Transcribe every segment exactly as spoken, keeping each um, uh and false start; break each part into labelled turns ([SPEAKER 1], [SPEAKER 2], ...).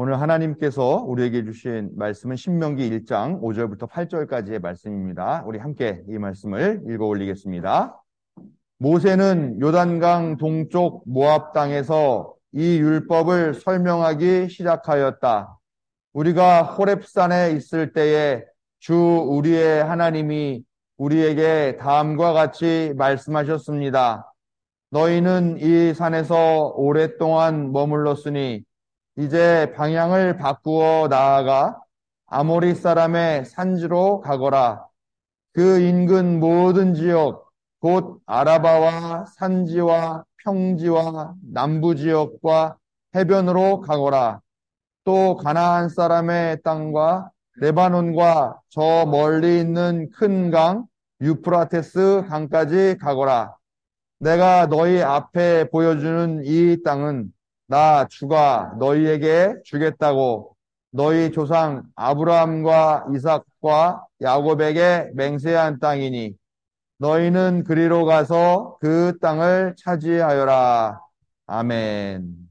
[SPEAKER 1] 오늘 하나님께서 우리에게 주신 말씀은 신명기 일 장 오 절부터 팔 절까지의 말씀입니다. 우리 함께 이 말씀을 읽어 올리겠습니다. 모세는 요단강 동쪽 모압 땅에서 이 율법을 설명하기 시작하였다. 우리가 호렙산에 있을 때에 주 우리의 하나님이 우리에게 다음과 같이 말씀하셨습니다. 너희는 이 산에서 오랫동안 머물렀으니 이제 방향을 바꾸어 나아가 아모리 사람의 산지로 가거라. 그 인근 모든 지역, 곧 아라바와 산지와 평지와 남부 지역과 해변으로 가거라. 또 가나안 사람의 땅과 레바논과 저 멀리 있는 큰 강, 유프라테스 강까지 가거라. 내가 너희 앞에 보여주는 이 땅은 나 주가 너희에게 주겠다고 너희 조상 아브라함과 이삭과 야곱에게 맹세한 땅이니 너희는 그리로 가서 그 땅을 차지하여라. 아멘.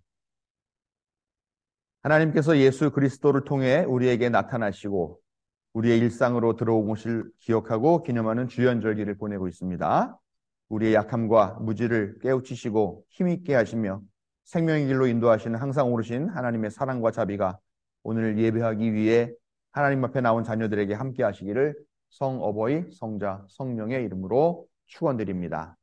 [SPEAKER 1] 하나님께서 예수 그리스도를 통해 우리에게 나타나시고 우리의 일상으로 들어온 것을 기억하고 기념하는 주연절기를 보내고 있습니다. 우리의 약함과 무지를 깨우치시고 힘있게 하시며 생명의 길로 인도하시는 항상 오르신 하나님의 사랑과 자비가 오늘 예배하기 위해 하나님 앞에 나온 자녀들에게 함께 하시기를 성어버이, 성자, 성령의 이름으로 축원드립니다.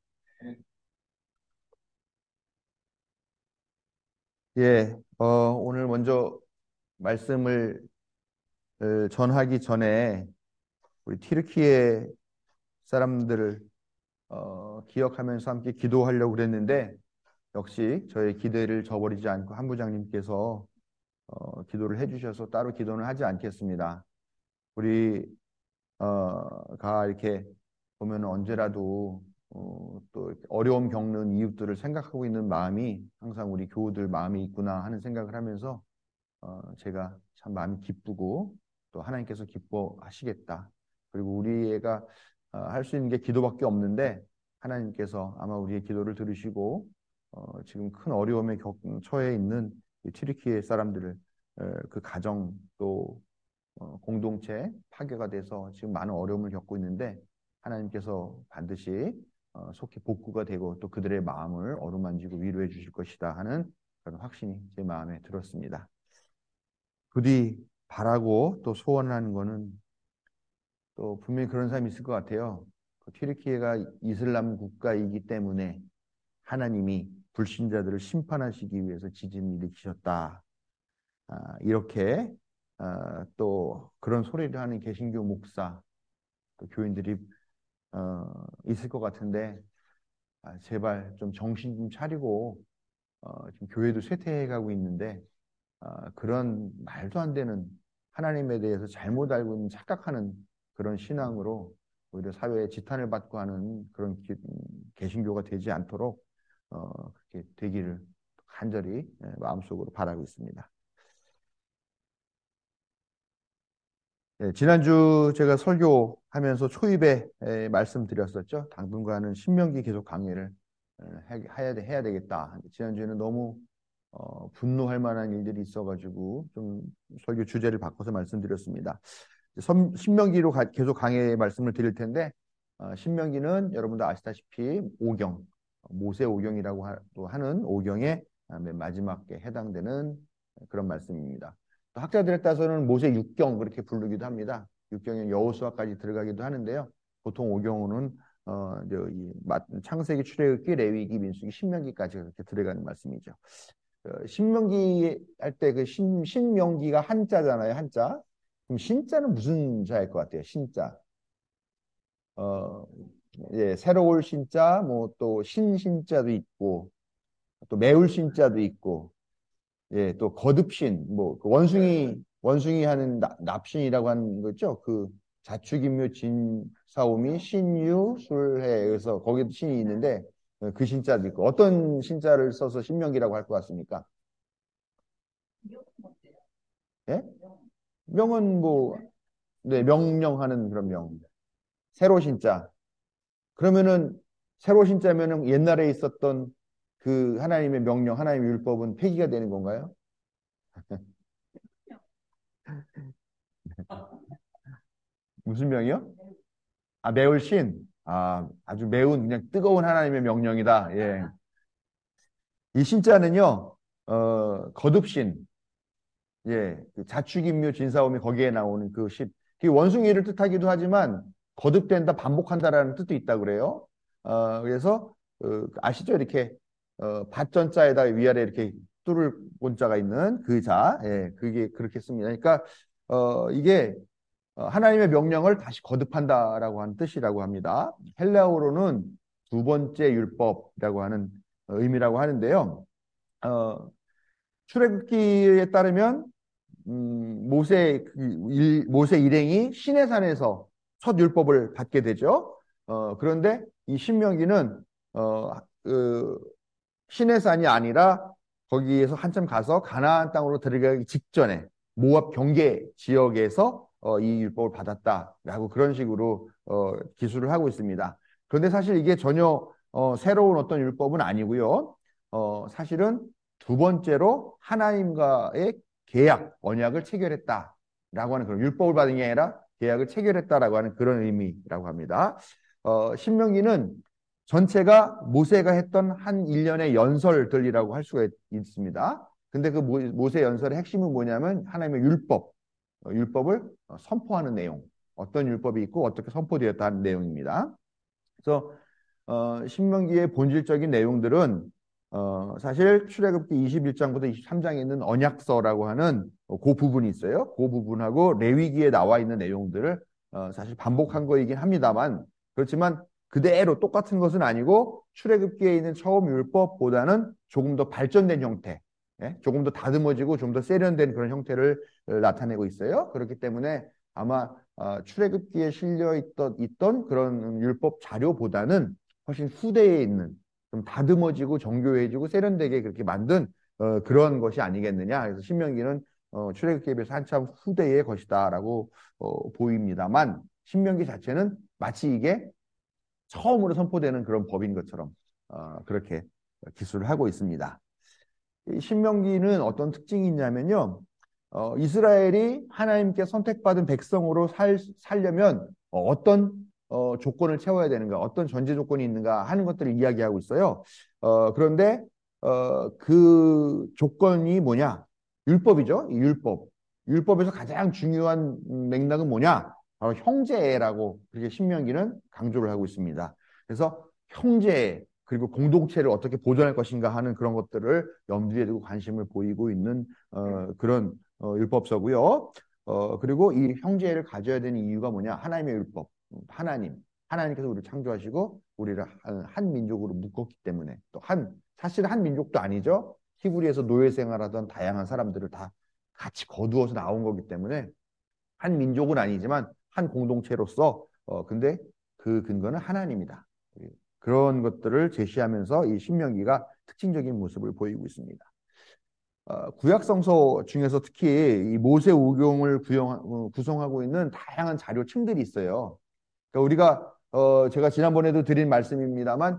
[SPEAKER 1] 예, 어, 오늘 먼저 말씀을 어, 전하기 전에 우리 튀르키예 사람들을 어, 기억하면서 함께 기도하려고 그랬는데 역시 저의 기대를 저버리지 않고 한 부장님께서 어, 기도를 해주셔서 따로 기도는 하지 않겠습니다. 우리 어, 가 이렇게 보면 언제라도 어, 또 이렇게 어려움 겪는 이웃들을 생각하고 있는 마음이 항상 우리 교우들 마음이 있구나 하는 생각을 하면서 어, 제가 참 마음이 기쁘고 또 하나님께서 기뻐하시겠다. 그리고 우리가 어, 할 수 있는 게 기도밖에 없는데 하나님께서 아마 우리의 기도를 들으시고 어, 지금 큰 어려움에 겪, 처해 있는 튀르키예 사람들을 어, 그 가정 또 어, 공동체 파괴가 돼서 지금 많은 어려움을 겪고 있는데 하나님께서 반드시 어, 속히 복구가 되고 또 그들의 마음을 어루만지고 위로해 주실 것이다 하는 그런 확신이 제 마음에 들었습니다. 부디 바라고 또 소원하는 거는 또 분명히 그런 사람이 있을 것 같아요. 그 튀르키예가 이슬람 국가이기 때문에 하나님이 불신자들을 심판하시기 위해서 지진을 일으키셨다. 아, 이렇게 아, 또 그런 소리를 하는 개신교 목사, 또 교인들이 어, 있을 것 같은데 아, 제발 좀 정신 좀 차리고 어, 지금 교회도 쇠퇴해가고 있는데 아, 그런 말도 안 되는 하나님에 대해서 잘못 알고 있는 착각하는 그런 신앙으로 오히려 사회에 지탄을 받고 하는 그런 기, 개신교가 되지 않도록 어, 그렇게 되기를 간절히 예, 마음속으로 바라고 있습니다. 예, 지난주 제가 설교하면서 초입에 에, 말씀드렸었죠. 당분간은 신명기 계속 강의를 에, 해야, 해야 되겠다. 지난주에는 너무 어, 분노할 만한 일들이 있어가지고 좀 설교 주제를 바꿔서 말씀드렸습니다. 선, 신명기로 가, 계속 강의 말씀을 드릴 텐데 어, 신명기는 여러분도 아시다시피 오경, 모세 오경이라고 하, 또 하는 오경의 맨 마지막에 해당되는 그런 말씀입니다. 또 학자들에 따라서는 모세 육경 그렇게 부르기도 합니다. 육경에 여호수아까지 들어가기도 하는데요. 보통 오경은 어, 이 창세기, 출애굽기, 레위기, 민수기, 신명기까지 그렇게 들어가는 말씀이죠. 어, 신명기 할 때 그 신, 신명기가 한자잖아요, 한자. 그럼 신자는 무슨 자일 것 같아요, 신자? 어, 예, 새로울 신자, 뭐 또 신신자도 있고, 또 매울 신자도 있고, 예, 또 거듭신, 뭐, 그 원숭이, 원숭이 하는 나, 납신이라고 하는 거죠. 그 자축인묘 진사오미 신유 술해. 그래서 거기도 신이 있는데 어, 그 신자도 있고, 어떤 신자를 써서 신명기라고 할 것 같습니까? 예? 명은 뭐, 네, 명령하는 그런 명. 세로 신자. 그러면은, 세로 신자면은 옛날에 있었던 그 하나님의 명령, 하나님의 율법은 폐기가 되는 건가요? 무슨 명이요? 아, 매울 신. 아, 아주 매운, 그냥 뜨거운 하나님의 명령이다. 예. 이 신자는요, 어, 거듭신, 예, 그 자축인묘 진사오미 거기에 나오는 그 신. 그 원숭이를 뜻하기도 하지만 거듭된다, 반복한다라는 뜻도 있다 그래요. 어, 그래서 어, 아시죠? 이렇게 어, 밭전자에다 위아래 이렇게 뚫을 본자가 있는 그 자, 예, 그게 그렇게 씁니다. 그러니까 어, 이게 어, 하나님의 명령을 다시 거듭한다라고 하는 뜻이라고 합니다. 헬라어로는 두 번째 율법이라고 하는 어, 의미라고 하는데요. 어, 출애굽기에 따르면 음, 모세 그 일, 모세 일행이 시내산에서 첫 율법을 받게 되죠. 어, 그런데 이 신명기는 어, 그 시내산이 아니라 거기에서 한참 가서 가나안 땅으로 들어가기 직전에 모압 경계 지역에서 어, 이 율법을 받았다라고 그런 식으로 어, 기술을 하고 있습니다. 그런데 사실 이게 전혀 어, 새로운 어떤 율법은 아니고요. 어, 사실은 두 번째로 하나님과의 계약, 언약을 체결했다라고 하는 그런 율법을 받은 게 아니라 계약을 체결했다라고 하는 그런 의미라고 합니다. 어, 신명기는 전체가 모세가 했던 한 일련의 연설들이라고 할 수가 있, 있습니다. 근데 그 모, 모세 연설의 핵심은 뭐냐면 하나님의 율법, 어, 율법을 어, 선포하는 내용, 어떤 율법이 있고 어떻게 선포되었다 하는 내용입니다. 그래서 어, 신명기의 본질적인 내용들은 어, 사실 출애굽기 이십일 장부터 이십삼 장에 있는 언약서라고 하는 어, 그 부분이 있어요. 그 부분하고 레위기에 나와 있는 내용들을 어, 사실 반복한 거이긴 합니다만 그렇지만 그대로 똑같은 것은 아니고 출애굽기에 있는 처음 율법보다는 조금 더 발전된 형태, 예? 조금 더 다듬어지고 좀 더 세련된 그런 형태를 어, 나타내고 있어요. 그렇기 때문에 아마 어, 출애굽기에 실려 있던, 있던 그런 율법 자료보다는 훨씬 후대에 있는 좀 다듬어지고 정교해지고 세련되게 그렇게 만든 어, 그런 것이 아니겠느냐. 그래서 신명기는 어, 출애굽기에 비해서 한참 후대의 것이다라고 어, 보입니다만 신명기 자체는 마치 이게 처음으로 선포되는 그런 법인 것처럼 어, 그렇게 기술을 하고 있습니다. 이 신명기는 어떤 특징이 있냐면요. 어, 이스라엘이 하나님께 선택받은 백성으로 살, 살려면 어, 어떤 어, 조건을 채워야 되는가, 어떤 전제 조건이 있는가 하는 것들을 이야기하고 있어요. 어, 그런데 어, 그 조건이 뭐냐? 율법이죠. 이 율법. 율법에서 가장 중요한 맥락은 뭐냐? 바로 형제라고 그렇게 신명기는 강조를 하고 있습니다. 그래서 형제 그리고 공동체를 어떻게 보존할 것인가 하는 그런 것들을 염두에 두고 관심을 보이고 있는 어, 그런 어, 율법서고요. 어, 그리고 이 형제를 가져야 되는 이유가 뭐냐? 하나님의 율법, 하나님, 하나님께서 우리를 창조하시고 우리를 한, 한 민족으로 묶었기 때문에 또 한 사실 한 민족도 아니죠. 히브리에서 노예 생활하던 다양한 사람들을 다 같이 거두어서 나온 거기 때문에 한 민족은 아니지만 한 공동체로서 어, 근데 그 근거는 하나님이다. 그런 것들을 제시하면서 이 신명기가 특징적인 모습을 보이고 있습니다. 어, 구약성서 중에서 특히 이 모세 오경을 구형, 어, 구성하고 있는 다양한 자료층들이 있어요. 그러니까 우리가 어, 제가 지난번에도 드린 말씀입니다만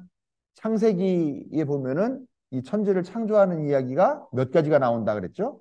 [SPEAKER 1] 창세기에 보면은 이 천지를 창조하는 이야기가 몇 가지가 나온다 그랬죠?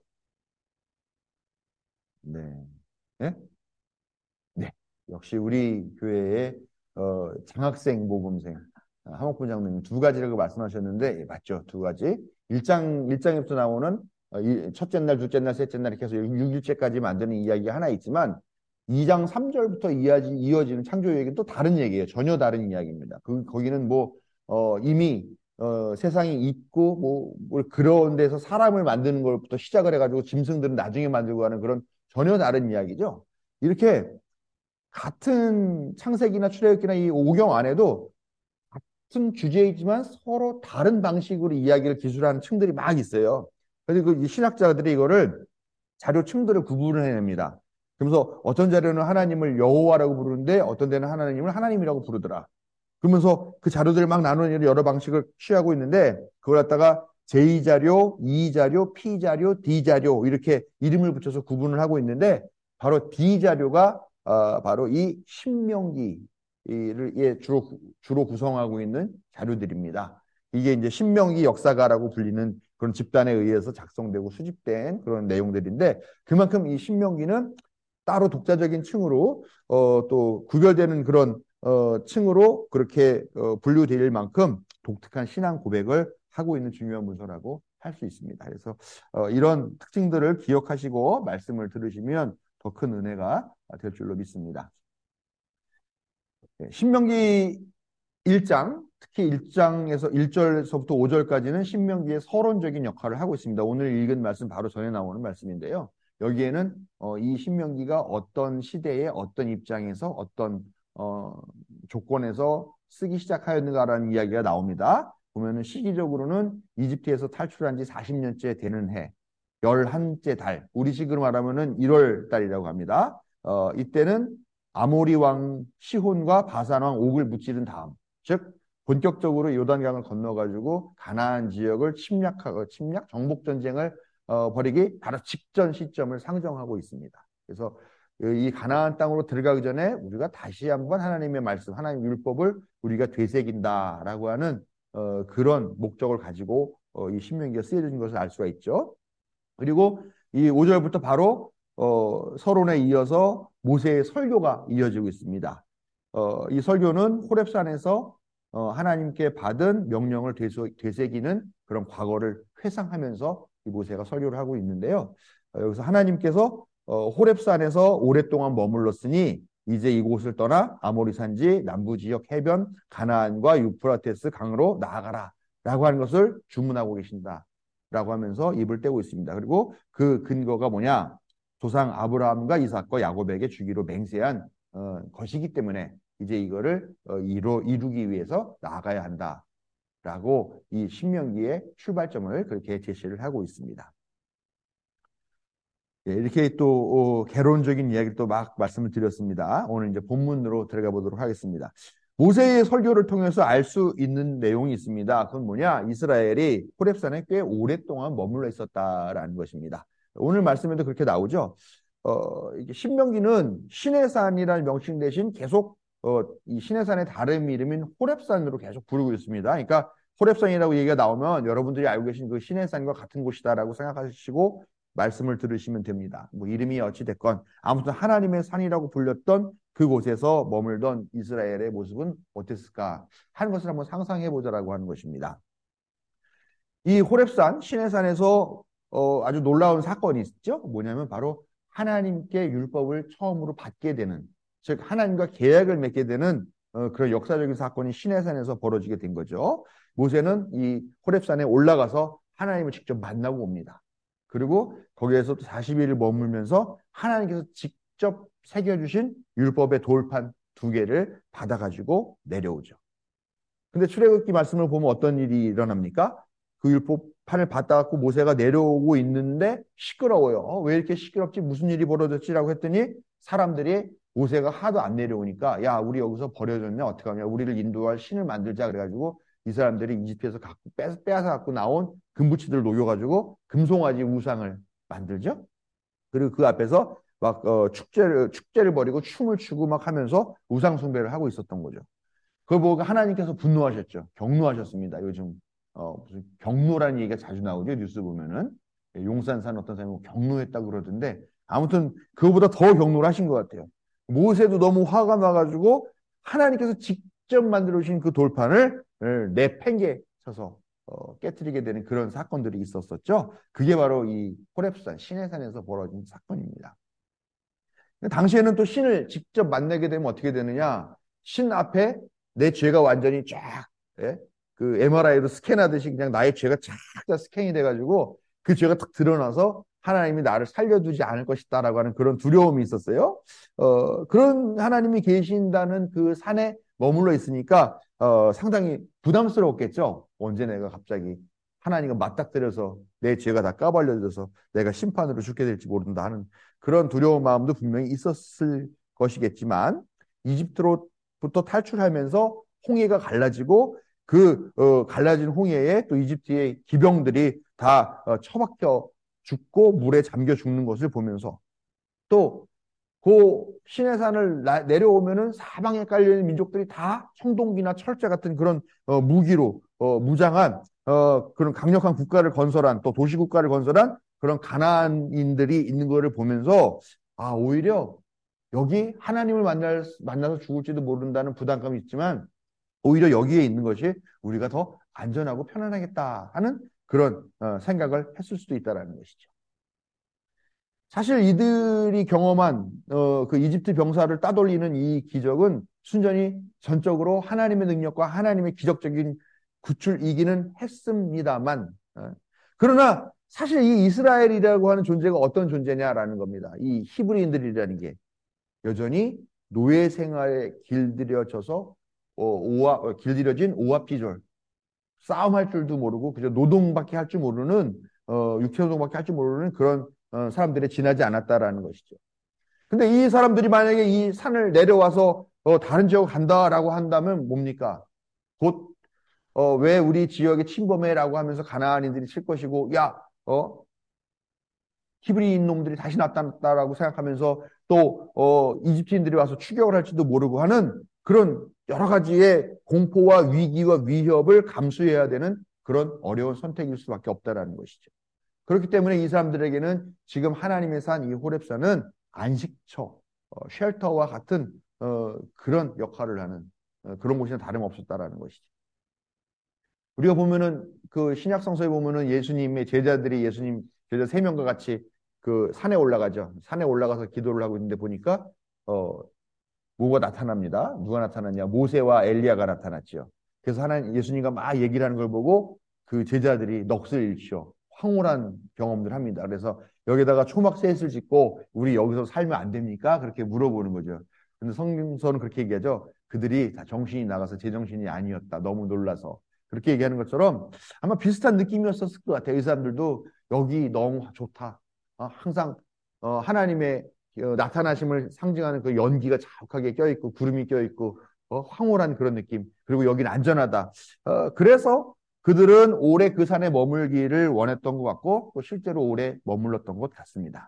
[SPEAKER 1] 네. 네? 네. 역시 우리 교회의 어, 장학생 모범생 하목부 장로님 두 가지라고 말씀하셨는데 예, 맞죠? 두 가지. 일장 일장에부터 나오는 어, 이, 첫째 날, 둘째 날, 셋째 날 이렇게 해서 육 일째까지 만드는 이야기가 하나 있지만 이 장 삼 절부터 이어지, 이어지는 창조 얘기는 또 다른 얘기예요. 전혀 다른 이야기입니다. 그 거기는 뭐 어, 이미 어, 세상이 있고 뭐, 뭐 그런 데서 사람을 만드는 것부터 시작을 해가지고 짐승들은 나중에 만들고 하는 그런 전혀 다른 이야기죠. 이렇게 같은 창세기나 출애굽기나 이 오경 안에도 같은 주제이지만 서로 다른 방식으로 이야기를 기술하는 층들이 막 있어요. 그래서 그 신학자들이 이거를 자료층들을 구분을 해냅니다. 그러면서 어떤 자료는 하나님을 여호와라고 부르는데 어떤 데는 하나님을 하나님이라고 부르더라. 그러면서 그 자료들을 막 나누는 여러 방식을 취하고 있는데 그걸 갖다가 제이 자료, 이 자료, P 자료, D 자료 이렇게 이름을 붙여서 구분을 하고 있는데 바로 D 자료가 어, 바로 이 신명기를 예, 주로 주로 구성하고 있는 자료들입니다. 이게 이제 신명기 역사가라고 불리는 그런 집단에 의해서 작성되고 수집된 그런 내용들인데, 그만큼 이 신명기는 따로 독자적인 층으로 어, 또 구별되는 그런 어, 층으로 그렇게 어, 분류될 만큼 독특한 신앙 고백을 하고 있는 중요한 문서라고 할 수 있습니다. 그래서 어, 이런 특징들을 기억하시고 말씀을 들으시면 더 큰 은혜가 될 줄로 믿습니다. 신명기 일 장, 특히 일 장에서 일 절서부터 오 절까지는 신명기의 서론적인 역할을 하고 있습니다. 오늘 읽은 말씀 바로 전에 나오는 말씀인데요. 여기에는 어, 이 신명기가 어떤 시대에 어떤 입장에서 어떤 어, 조건에서 쓰기 시작하였는가라는 이야기가 나옵니다. 보면은 시기적으로는 이집트에서 탈출한 지 사십 년째 되는 해, 열한째 달, 우리식으로 말하면은 일월 달이라고 합니다. 어, 이때는 아모리 왕 시혼과 바산 왕 옥을 무찌른 다음, 즉 본격적으로 요단강을 건너가지고 가나안 지역을 침략하고 침략 정복 전쟁을 어, 벌이기 바로 직전 시점을 상정하고 있습니다. 그래서 이 가나안 땅으로 들어가기 전에 우리가 다시 한번 하나님의 말씀, 하나님의 율법을 우리가 되새긴다라고 하는 어, 그런 목적을 가지고 어, 이 신명기가 쓰여진 것을 알 수가 있죠. 그리고 이 오 절부터 바로 어, 서론에 이어서 모세의 설교가 이어지고 있습니다. 어, 이 설교는 호렙산에서 어, 하나님께 받은 명령을 되소, 되새기는 그런 과거를 회상하면서 이 모세가 설교를 하고 있는데요. 어, 여기서 하나님께서 어, 호렙산에서 오랫동안 머물렀으니 이제 이곳을 떠나 아모리 산지 남부 지역 해변 가나안과 유프라테스 강으로 나아가라 라고 하는 것을 주문하고 계신다 라고 하면서 입을 떼고 있습니다. 그리고 그 근거가 뭐냐? 조상 아브라함과 이삭과 야곱에게 주기로 맹세한 어, 것이기 때문에 이제 이거를 어, 이루, 이루기 위해서 나아가야 한다라고 이 신명기의 출발점을 그렇게 제시를 하고 있습니다. 예, 이렇게 또 어, 개론적인 이야기를 또 막 말씀을 드렸습니다. 오늘 이제 본문으로 들어가 보도록 하겠습니다. 모세의 설교를 통해서 알 수 있는 내용이 있습니다. 그건 뭐냐? 이스라엘이 호렙산에 꽤 오랫동안 머물러 있었다라는 것입니다. 오늘 말씀에도 그렇게 나오죠. 어, 이게 신명기는 신의 산이라는 명칭 대신 계속 어, 이 신의 산의 다른 이름인 호렙산으로 계속 부르고 있습니다. 그러니까 호렙산이라고 얘기가 나오면 여러분들이 알고 계신 그 신의 산과 같은 곳이다라고 생각하시고 말씀을 들으시면 됩니다. 뭐 이름이 어찌 됐건 아무튼 하나님의 산이라고 불렸던 그곳에서 머물던 이스라엘의 모습은 어땠을까 하는 것을 한번 상상해 보자라고 하는 것입니다. 이 호렙산 시내산에서 어, 아주 놀라운 사건이 있죠. 뭐냐면 바로 하나님께 율법을 처음으로 받게 되는, 즉 하나님과 계약을 맺게 되는 어, 그런 역사적인 사건이 시내산에서 벌어지게 된 거죠. 모세는 이 호렙산에 올라가서 하나님을 직접 만나고 옵니다. 그리고 거기에서 또 사십 일을 머물면서 하나님께서 직접 새겨주신 율법의 돌판 두 개를 받아가지고 내려오죠. 근데 출애굽기 말씀을 보면 어떤 일이 일어납니까? 그 율법판을 받아갖고 모세가 내려오고 있는데 시끄러워요. 어, 왜 이렇게 시끄럽지? 무슨 일이 벌어졌지라고 했더니 사람들이 모세가 하도 안 내려오니까 야, 우리 여기서 버려졌네. 어떡하냐? 우리를 인도할 신을 만들자. 그래가지고 이 사람들이 이집트에서 갖고 빼, 빼앗아 갖고 나온 금붙이들을 녹여가지고 금송아지 우상을 만들죠. 그리고 그 앞에서 막 어, 축제를 축제를 벌이고 춤을 추고 막 하면서 우상 숭배를 하고 있었던 거죠. 그걸 보고 하나님께서 분노하셨죠. 경노하셨습니다. 요즘 어, 무슨 경노라는 얘기가 자주 나오죠. 뉴스 보면은 용산 산 어떤 사람이 경노했다고 그러던데 아무튼 그거보다 더 경노를 하신 것 같아요. 모세도 너무 화가 나가지고 하나님께서 직접 만들어 주신 그 돌판을 내팽개 쳐서 어, 깨트리게 되는 그런 사건들이 있었었죠. 그게 바로 이 호렙산 시내산에서 벌어진 사건입니다. 당시에는 또 신을 직접 만나게 되면 어떻게 되느냐? 신 앞에 내 죄가 완전히 쫙, 예? 그 엠알아이로 스캔하듯이 그냥 나의 죄가 쫙 다 스캔이 돼가지고 그 죄가 딱 드러나서 하나님이 나를 살려두지 않을 것이다라고 하는 그런 두려움이 있었어요. 어, 그런 하나님이 계신다는 그 산에 머물러 있으니까 어, 상당히 부담스러웠겠죠. 언제 내가 갑자기 하나님과 맞닥뜨려서 내 죄가 다 까발려져서 내가 심판으로 죽게 될지 모른다 하는 그런 두려운 마음도 분명히 있었을 것이겠지만 이집트로부터 탈출하면서 홍해가 갈라지고 그 어, 갈라진 홍해에 또 이집트의 기병들이 다 어, 처박혀 죽고 물에 잠겨 죽는 것을 보면서 또 그 시내산을 내려오면은 사방에 깔려있는 민족들이 다 청동기나 철제 같은 그런 어, 무기로 어, 무장한 어, 그런 강력한 국가를 건설한 또 도시 국가를 건설한 그런 가나안인들이 있는 거를 보면서 아, 오히려 여기 하나님을 만날, 만나서 죽을지도 모른다는 부담감이 있지만 오히려 여기에 있는 것이 우리가 더 안전하고 편안하겠다 하는 그런 어, 생각을 했을 수도 있다는 것이죠. 사실 이들이 경험한 어, 그 이집트 병사를 따돌리는 이 기적은 순전히 전적으로 하나님의 능력과 하나님의 기적적인 구출이기는 했습니다만 어, 그러나 사실 이 이스라엘이라고 하는 존재가 어떤 존재냐라는 겁니다. 이 히브리인들이라는 게 여전히 노예 생활에 길들여져서 어, 오합, 어, 길들여진 오합지졸 싸움할 줄도 모르고 그저 노동밖에 할 줄 모르는 어, 육체노동밖에 할 줄 모르는 그런 어, 사람들에 지나지 않았다라는 것이죠. 근데 이 사람들이 만약에 이 산을 내려와서 어, 다른 지역으로 간다라고 한다면 뭡니까? 곧 어, 왜 우리 지역에 침범해라고 하면서 가나안인들이 칠 것이고 야, 어, 히브리인 놈들이 다시 나타났다라고 생각하면서 또 어, 이집트인들이 와서 추격을 할지도 모르고 하는 그런 여러 가지의 공포와 위기와 위협을 감수해야 되는 그런 어려운 선택일 수밖에 없다라는 것이죠. 그렇기 때문에 이 사람들에게는 지금 하나님의 산 이 호렙산은 안식처, 어, 쉘터와 같은 어, 그런 역할을 하는 어, 그런 곳이나 다름없었다라는 것이죠. 우리가 보면은 그 신약 성서에 보면은 예수님의 제자들이 예수님 제자 세 명과 같이 그 산에 올라가죠. 산에 올라가서 기도를 하고 있는데 보니까 어 뭐가 나타납니다. 누가 나타났냐? 모세와 엘리야가 나타났죠. 그래서 하나님 예수님과 막 얘기를 하는 걸 보고 그 제자들이 넋을 잃죠. 황홀한 경험들 합니다. 그래서 여기다가 초막셋을 짓고 우리 여기서 살면 안 됩니까? 그렇게 물어보는 거죠. 근데 성경서는 그렇게 얘기하죠. 그들이 다 정신이 나가서 제정신이 아니었다. 너무 놀라서. 그렇게 얘기하는 것처럼 아마 비슷한 느낌이었었을 것 같아요. 이 사람들도 여기 너무 좋다. 어, 항상 어, 하나님의 어, 나타나심을 상징하는 그 연기가 자욱하게 껴있고 구름이 껴있고 어, 황홀한 그런 느낌. 그리고 여기는 안전하다. 어, 그래서 그들은 오래 그 산에 머물기를 원했던 것 같고 또 실제로 오래 머물렀던 것 같습니다.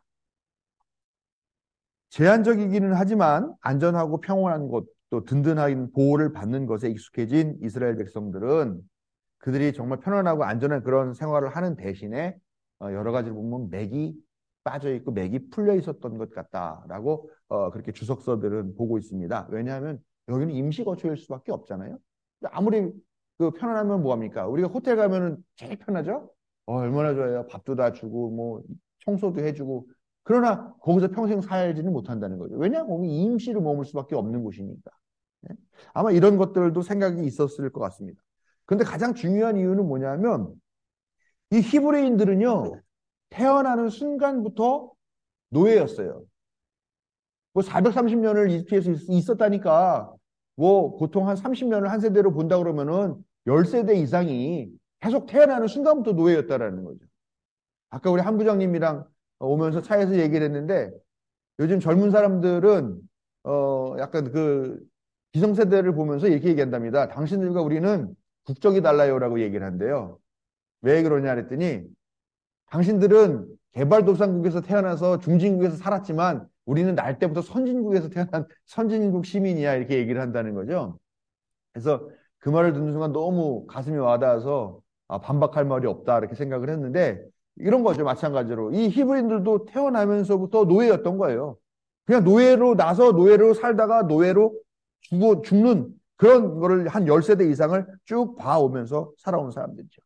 [SPEAKER 1] 제한적이기는 하지만 안전하고 평온한 곳, 또 든든한 보호를 받는 것에 익숙해진 이스라엘 백성들은 그들이 정말 편안하고 안전한 그런 생활을 하는 대신에 어, 여러 가지를 보면 맥이 빠져 있고 맥이 풀려 있었던 것 같다라고 어, 그렇게 주석서들은 보고 있습니다. 왜냐하면 여기는 임시 거처일 수밖에 없잖아요. 아무리 그 편안하면 뭐합니까? 우리가 호텔 가면은 제일 편하죠? 어, 얼마나 좋아요. 밥도 다 주고 뭐 청소도 해주고 그러나 거기서 평생 살지는 못한다는 거죠. 왜냐하면 거기 임시로 머물 수밖에 없는 곳이니까. 네? 아마 이런 것들도 생각이 있었을 것 같습니다. 근데 가장 중요한 이유는 뭐냐면 이 히브리인들은요 태어나는 순간부터 노예였어요. 뭐 사백삼십 년을 이집트에서 있었다니까 뭐 보통 한 삼십 년을 한 세대로 본다 그러면은 십 세대 이상이 계속 태어나는 순간부터 노예였다라는 거죠. 아까 우리 한 부장님이랑 오면서 차에서 얘기를 했는데 요즘 젊은 사람들은 어 약간 그 기성세대를 보면서 이렇게 얘기한답니다. 당신들과 우리는 국적이 달라요라고 얘기를 한대요. 왜 그러냐 그랬더니 당신들은 개발도상국에서 태어나서 중진국에서 살았지만 우리는 날 때부터 선진국에서 태어난 선진국 시민이야 이렇게 얘기를 한다는 거죠. 그래서 그 말을 듣는 순간 너무 가슴이 와닿아서 아, 반박할 말이 없다 이렇게 생각을 했는데 이런 거죠. 마찬가지로 이 히브리인들도 태어나면서부터 노예였던 거예요. 그냥 노예로 나서 노예로 살다가 노예로 죽어, 죽는 그런 거를 한 십 세대 이상을 쭉 봐오면서 살아온 사람들이죠.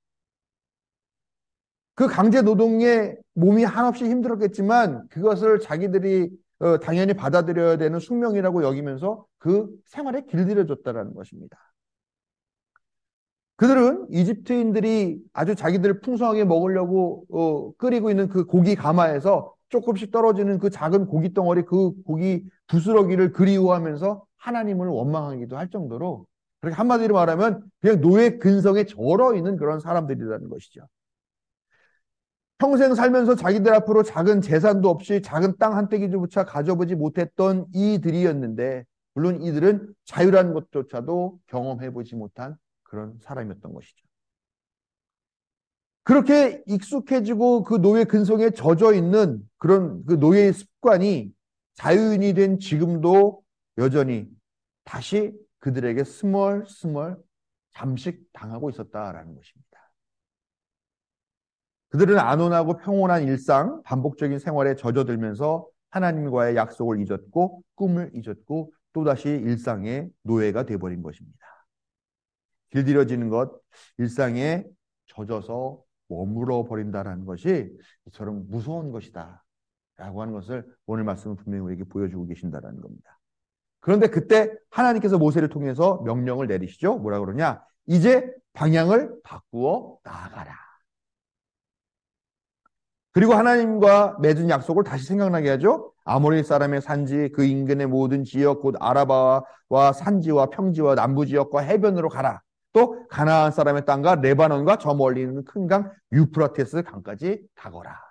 [SPEAKER 1] 그 강제 노동에 몸이 한없이 힘들었겠지만 그것을 자기들이 어, 당연히 받아들여야 되는 숙명이라고 여기면서 그 생활에 길들여졌다는 것입니다. 그들은 이집트인들이 아주 자기들 풍성하게 먹으려고 어, 끓이고 있는 그 고기 가마에서 조금씩 떨어지는 그 작은 고기 덩어리 그 고기 부스러기를 그리워하면서 하나님을 원망하기도 할 정도로 그렇게 한마디로 말하면 그냥 노예 근성에 절어 있는 그런 사람들이라는 것이죠. 평생 살면서 자기들 앞으로 작은 재산도 없이 작은 땅 한 떼기조차 가져보지 못했던 이들이었는데 물론 이들은 자유라는 것조차도 경험해보지 못한 그런 사람이었던 것이죠. 그렇게 익숙해지고 그 노예 근성에 젖어 있는 그런 그 노예의 습관이 자유인이 된 지금도 여전히 다시 그들에게 스멀스멀 잠식당하고 있었다라는 것입니다. 그들은 안온하고 평온한 일상, 반복적인 생활에 젖어들면서 하나님과의 약속을 잊었고 꿈을 잊었고 또다시 일상의 노예가 되어버린 것입니다. 길들여지는 것, 일상에 젖어서 머물러 버린다는 것이 이처럼 무서운 것이다 라고 하는 것을 오늘 말씀은 분명히 우리에게 보여주고 계신다는 겁니다. 그런데 그때 하나님께서 모세를 통해서 명령을 내리시죠. 뭐라 그러냐? 이제 방향을 바꾸어 나아가라. 그리고 하나님과 맺은 약속을 다시 생각나게 하죠. 아모리 사람의 산지, 그 인근의 모든 지역, 곧 아라바와 산지와 평지와 남부 지역과 해변으로 가라. 또 가나안 사람의 땅과 레바논과 저 멀리 있는 큰 강 유프라테스 강까지 가거라.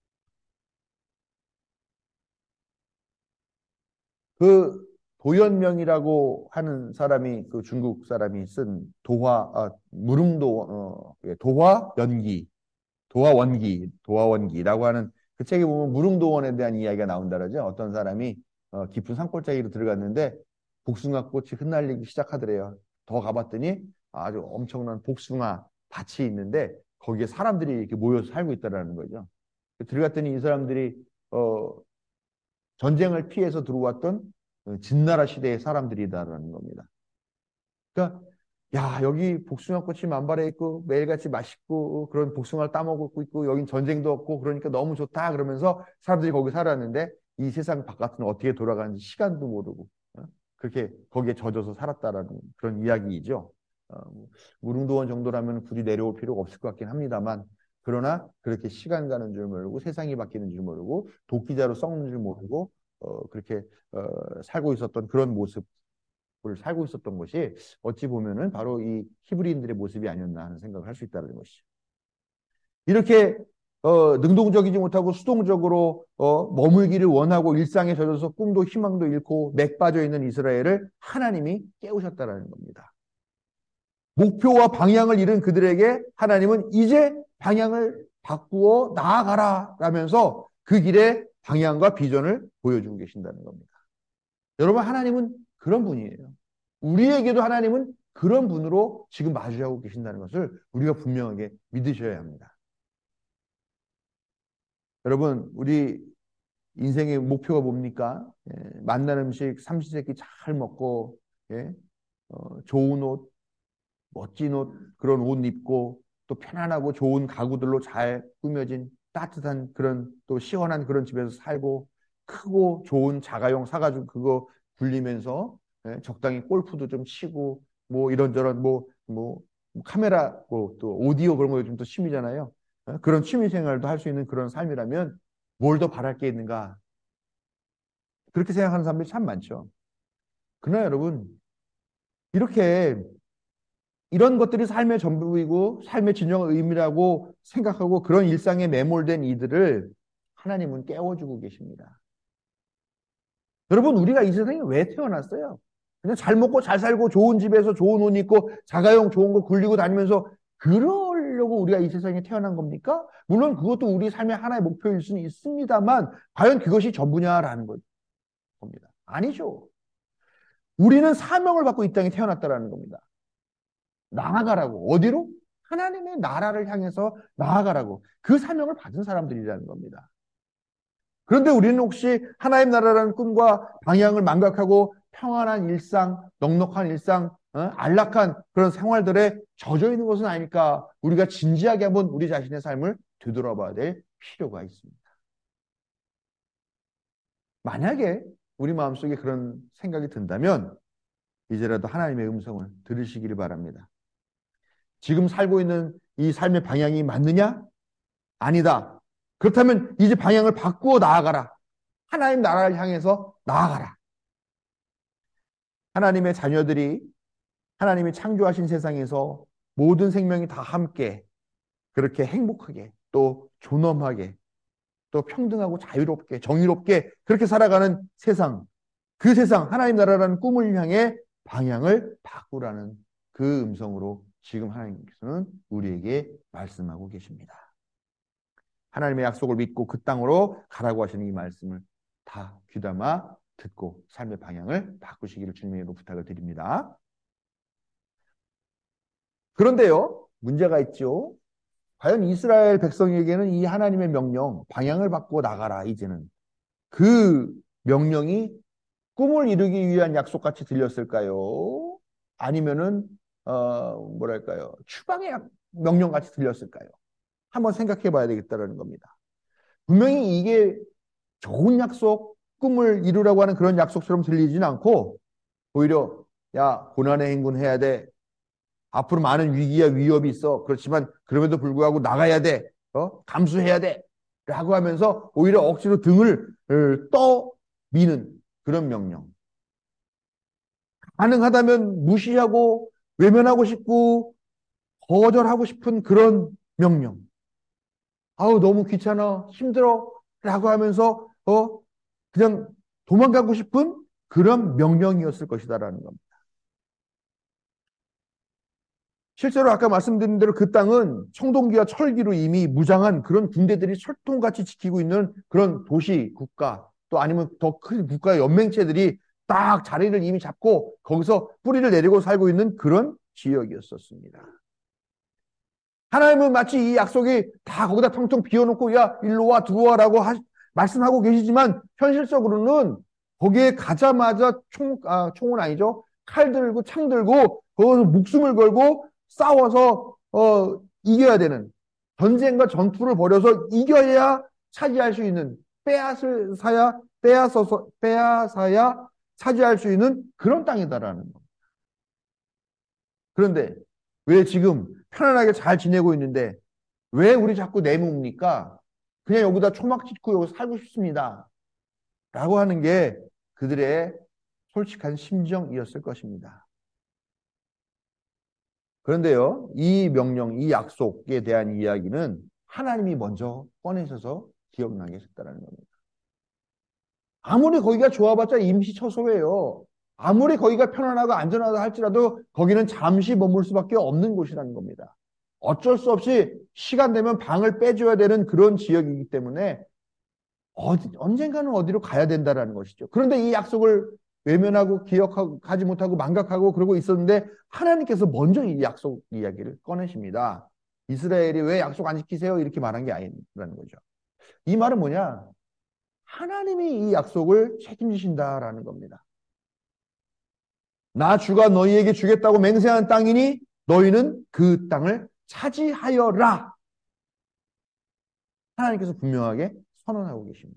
[SPEAKER 1] 그 도연명이라고 하는 사람이, 그 중국 사람이 쓴 도화, 아, 무릉도, 어, 예, 도화 연기, 도화원기, 도화원기라고 하는 그 책에 보면 무릉도원에 대한 이야기가 나온다 그러죠. 어떤 사람이 어, 깊은 산골짜기로 들어갔는데 복숭아 꽃이 흩날리기 시작하더래요. 더 가봤더니 아주 엄청난 복숭아 밭이 있는데 거기에 사람들이 이렇게 모여서 살고 있다라는 거죠. 들어갔더니 이 사람들이 어, 전쟁을 피해서 들어왔던 어, 진나라 시대의 사람들이다라는 겁니다. 그러니까 야, 여기 복숭아 꽃이 만발해 있고 매일같이 맛있고 그런 복숭아를 따먹고 있고 여긴 전쟁도 없고 그러니까 너무 좋다 그러면서 사람들이 거기 살았는데 이 세상 바깥은 어떻게 돌아가는지 시간도 모르고 어? 그렇게 거기에 젖어서 살았다라는 그런 이야기이죠. 어, 뭐, 무릉도원 정도라면 굳이 내려올 필요가 없을 것 같긴 합니다만 그러나 그렇게 시간 가는 줄 모르고 세상이 바뀌는 줄 모르고 도끼자루 썩는 줄 모르고 어, 그렇게 어, 살고 있었던 그런 모습 을 살고 있었던 것이 어찌 보면은 바로 이 히브리인들의 모습이 아니었나 하는 생각을 할 수 있다는 것이죠. 이렇게 어, 능동적이지 못하고 수동적으로 어, 머물기를 원하고 일상에 젖어서 꿈도 희망도 잃고 맥 빠져 있는 이스라엘을 하나님이 깨우셨다는 겁니다. 목표와 방향을 잃은 그들에게 하나님은 이제 방향을 바꾸어 나아가라 라면서 그 길의 방향과 비전을 보여주고 계신다는 겁니다. 여러분, 하나님은 그런 분이에요. 우리에게도 하나님은 그런 분으로 지금 마주하고 계신다는 것을 우리가 분명하게 믿으셔야 합니다. 여러분, 우리 인생의 목표가 뭡니까? 예, 맛난 음식 삼시세끼 잘 먹고, 예, 어, 좋은 옷, 멋진 옷, 그런 옷 입고 또 편안하고 좋은 가구들로 잘 꾸며진 따뜻한 그런 또 시원한 그런 집에서 살고 크고 좋은 자가용 사가지고 그거 굴리면서 예, 적당히 골프도 좀 치고 뭐 이런저런 뭐, 뭐 카메라 뭐 또 오디오 그런 거 요즘 또 취미잖아요. 예, 그런 취미 생활도 할 수 있는 그런 삶이라면 뭘 더 바랄 게 있는가? 그렇게 생각하는 사람들이 참 많죠. 그러나 여러분 이렇게 이런 것들이 삶의 전부이고 삶의 진정한 의미라고 생각하고 그런 일상에 매몰된 이들을 하나님은 깨워주고 계십니다. 여러분, 우리가 이 세상에 왜 태어났어요? 그냥 잘 먹고 잘 살고 좋은 집에서 좋은 옷 입고 자가용 좋은 거 굴리고 다니면서 그러려고 우리가 이 세상에 태어난 겁니까? 물론 그것도 우리 삶의 하나의 목표일 수는 있습니다만 과연 그것이 전부냐라는 겁니다. 아니죠. 우리는 사명을 받고 이 땅에 태어났다라는 겁니다. 나아가라고. 어디로? 하나님의 나라를 향해서 나아가라고. 그 사명을 받은 사람들이라는 겁니다. 그런데 우리는 혹시 하나님 나라라는 꿈과 방향을 망각하고 평안한 일상, 넉넉한 일상, 어? 안락한 그런 생활들에 젖어 있는 것은 아닐까? 우리가 진지하게 한번 우리 자신의 삶을 되돌아봐야 될 필요가 있습니다. 만약에 우리 마음속에 그런 생각이 든다면 이제라도 하나님의 음성을 들으시기를 바랍니다. 지금 살고 있는 이 삶의 방향이 맞느냐? 아니다. 그렇다면 이제 방향을 바꾸어 나아가라. 하나님 나라를 향해서 나아가라. 하나님의 자녀들이 하나님이 창조하신 세상에서 모든 생명이 다 함께 그렇게 행복하게 또 존엄하게 또 평등하고 자유롭게 정의롭게 그렇게 살아가는 세상, 그 세상 하나님 나라라는 꿈을 향해 방향을 바꾸라는 그 음성으로 지금 하나님께서는 우리에게 말씀하고 계십니다. 하나님의 약속을 믿고 그 땅으로 가라고 하시는 이 말씀을 다 귀담아 듣고 삶의 방향을 바꾸시기를 주님으로 부탁을 드립니다. 그런데요, 문제가 있죠. 과연 이스라엘 백성에게는 이 하나님의 명령, 방향을 바꾸어 나가라, 이제는. 그 명령이 꿈을 이루기 위한 약속같이 들렸을까요? 아니면은, 어, 뭐랄까요. 추방의 약- 명령같이 들렸을까요? 한번 생각해 봐야 되겠다는 겁니다. 분명히 이게 좋은 약속, 꿈을 이루라고 하는 그런 약속처럼 들리진 않고, 오히려, 야, 고난의 행군 해야 돼. 앞으로 많은 위기와 위협이 있어. 그렇지만 그럼에도 불구하고 나가야 돼. 어? 감수해야 돼. 라고 하면서 오히려 억지로 등을 떠미는 그런 명령. 가능하다면 무시하고 외면하고 싶고 거절하고 싶은 그런 명령. 아우 너무 귀찮아. 힘들어. 라고 하면서 어 그냥 도망가고 싶은 그런 명령이었을 것이다라는 겁니다. 실제로 아까 말씀드린 대로 그 땅은 청동기와 철기로 이미 무장한 그런 군대들이 철통같이 지키고 있는 그런 도시, 국가, 또 아니면 더 큰 국가 연맹체들이 딱 자리를 이미 잡고 거기서 뿌리를 내리고 살고 있는 그런 지역이었었습니다. 하나님은 마치 이 약속이 다 거기다 텅텅 비워놓고 야 일로 와 들어와라고 하, 말씀하고 계시지만 현실적으로는 거기에 가자마자 총, 아, 총은 아니죠. 칼 들고 창 들고 거기서 목숨을 걸고 싸워서 어, 이겨야 되는 전쟁과 전투를 벌여서 이겨야 차지할 수 있는 빼앗을 빼앗어서 빼앗아야 차지할 수 있는 그런 땅이다라는 거. 그런데 왜 지금 편안하게 잘 지내고 있는데 왜 우리 자꾸 내모입니까? 그냥 여기다 초막 짓고 여기 살고 싶습니다. 라고 하는 게 그들의 솔직한 심정이었을 것입니다. 그런데요, 이 명령, 이 약속에 대한 이야기는 하나님이 먼저 꺼내셔서 기억나게 했다는 겁니다. 아무리 거기가 좋아봤자 임시처소예요. 아무리 거기가 편안하고 안전하다 할지라도 거기는 잠시 머물 수밖에 없는 곳이라는 겁니다. 어쩔 수 없이 시간 되면 방을 빼줘야 되는 그런 지역이기 때문에 어디, 언젠가는 어디로 가야 된다라는 것이죠. 그런데 이 약속을 외면하고 기억하고 가지 못하고 망각하고 그러고 있었는데 하나님께서 먼저 이 약속 이야기를 꺼내십니다. 이스라엘이 왜 약속 안 지키세요? 이렇게 말한 게 아니라는 거죠. 이 말은 뭐냐? 하나님이 이 약속을 책임지신다라는 겁니다. 나 주가 너희에게 주겠다고 맹세한 땅이니 너희는 그 땅을 차지하여라. 하나님께서 분명하게 선언하고 계십니다.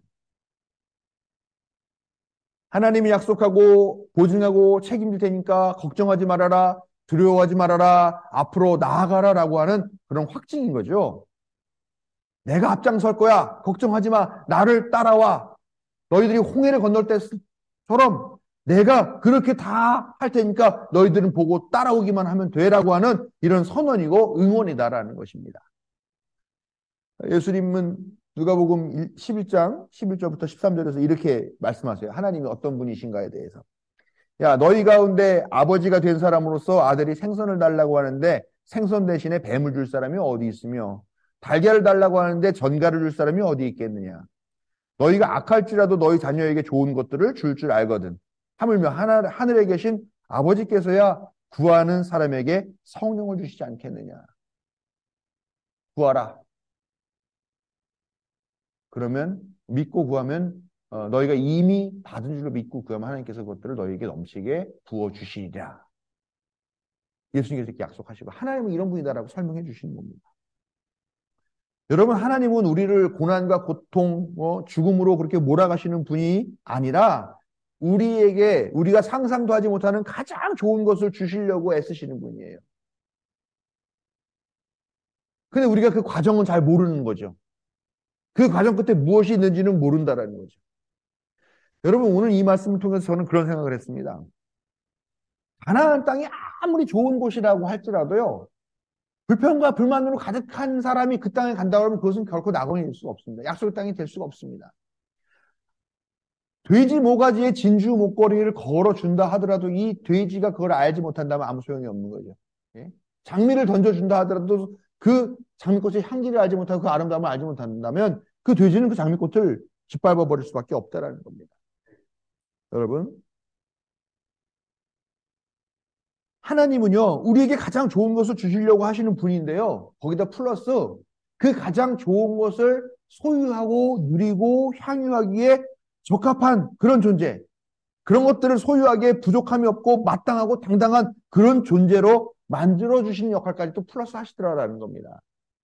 [SPEAKER 1] 하나님이 약속하고 보증하고 책임질 테니까 걱정하지 말아라. 두려워하지 말아라. 앞으로 나아가라라고 하는 그런 확증인 거죠. 내가 앞장설 거야. 걱정하지 마. 나를 따라와. 너희들이 홍해를 건널 때처럼 내가 그렇게 다 할 테니까 너희들은 보고 따라오기만 하면 되라고 하는 이런 선언이고 응원이다라는 것입니다. 예수님은 누가복음 십일 장 십일 절부터 십삼 절에서 이렇게 말씀하세요. 하나님이 어떤 분이신가에 대해서. 야, 너희 가운데 아버지가 된 사람으로서 아들이 생선을 달라고 하는데 생선 대신에 뱀을 줄 사람이 어디 있으며 달걀을 달라고 하는데 전갈을 줄 사람이 어디 있겠느냐. 너희가 악할지라도 너희 자녀에게 좋은 것들을 줄 줄 알거든. 하물며 하늘, 하늘에 계신 아버지께서야 구하는 사람에게 성령을 주시지 않겠느냐. 구하라. 그러면 믿고 구하면 어, 너희가 이미 받은 줄로 믿고 구하면 하나님께서 그것들을 너희에게 넘치게 부어주시리라. 예수님께서 이렇게 약속하시고 하나님은 이런 분이다라고 설명해 주시는 겁니다. 여러분 하나님은 우리를 고난과 고통, 어, 죽음으로 그렇게 몰아가시는 분이 아니라 우리에게 우리가 상상도 하지 못하는 가장 좋은 것을 주시려고 애쓰시는 분이에요. 근데 우리가 그 과정은 잘 모르는 거죠. 그 과정 끝에 무엇이 있는지는 모른다라는 거죠. 여러분 오늘 이 말씀을 통해서 저는 그런 생각을 했습니다. 가나안 땅이 아무리 좋은 곳이라고 할지라도요. 불평과 불만으로 가득한 사람이 그 땅에 간다고 하면 그것은 결코 낙원이 될 수가 없습니다. 약속의 땅이 될 수가 없습니다. 돼지 모가지에 진주 목걸이를 걸어준다 하더라도 이 돼지가 그걸 알지 못한다면 아무 소용이 없는 거죠. 예? 장미를 던져준다 하더라도 그 장미꽃의 향기를 알지 못하고 그 아름다움을 알지 못한다면 그 돼지는 그 장미꽃을 짓밟아 버릴 수밖에 없다라는 겁니다. 여러분 하나님은요, 우리에게 가장 좋은 것을 주시려고 하시는 분인데요. 거기다 플러스 그 가장 좋은 것을 소유하고 누리고 향유하기에 적합한 그런 존재, 그런 것들을 소유하기에 부족함이 없고 마땅하고 당당한 그런 존재로 만들어주시는 역할까지 또 플러스 하시더라라는 겁니다.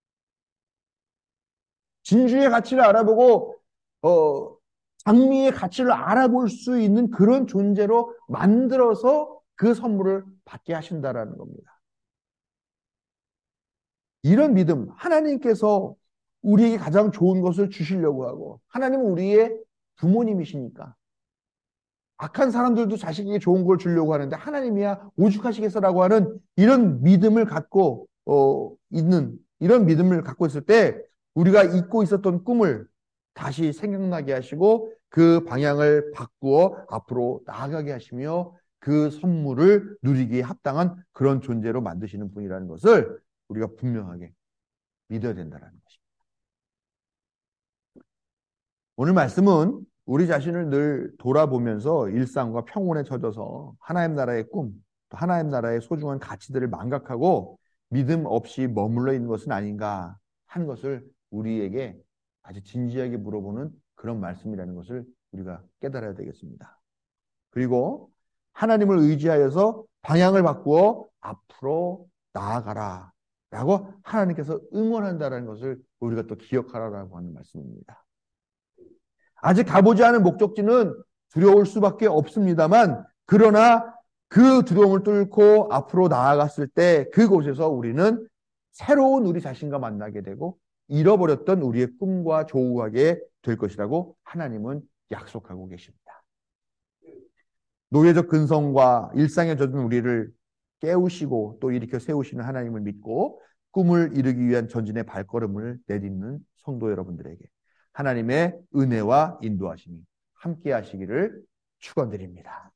[SPEAKER 1] 진주의 가치를 알아보고 어, 장미의 가치를 알아볼 수 있는 그런 존재로 만들어서 그 선물을 받게 하신다라는 겁니다. 이런 믿음, 하나님께서 우리에게 가장 좋은 것을 주시려고 하고, 하나님은 우리의 부모님이시니까 악한 사람들도 자식에게 좋은 걸 주려고 하는데 하나님이야 오죽하시겠어라고 하는 이런 믿음을 갖고 어, 있는 이런 믿음을 갖고 있을 때 우리가 잊고 있었던 꿈을 다시 생각나게 하시고 그 방향을 바꾸어 앞으로 나아가게 하시며 그 선물을 누리기에 합당한 그런 존재로 만드시는 분이라는 것을 우리가 분명하게 믿어야 된다는 것입니다. 오늘 말씀은 우리 자신을 늘 돌아보면서 일상과 평온에 젖어서 하나님 나라의 꿈, 또 하나님 나라의 소중한 가치들을 망각하고 믿음 없이 머물러 있는 것은 아닌가 하는 것을 우리에게 아주 진지하게 물어보는 그런 말씀이라는 것을 우리가 깨달아야 되겠습니다. 그리고 하나님을 의지하여서 방향을 바꾸어 앞으로 나아가라 라고 하나님께서 응원한다는 것을 우리가 또 기억하라라고 하는 말씀입니다. 아직 가보지 않은 목적지는 두려울 수밖에 없습니다만 그러나 그 두려움을 뚫고 앞으로 나아갔을 때 그곳에서 우리는 새로운 우리 자신과 만나게 되고 잃어버렸던 우리의 꿈과 조우하게 될 것이라고 하나님은 약속하고 계십니다. 노예적 근성과 일상에 젖은 우리를 깨우시고 또 일으켜 세우시는 하나님을 믿고 꿈을 이루기 위한 전진의 발걸음을 내딛는 성도 여러분들에게 하나님의 은혜와 인도하심이 함께 하시기를 축원드립니다.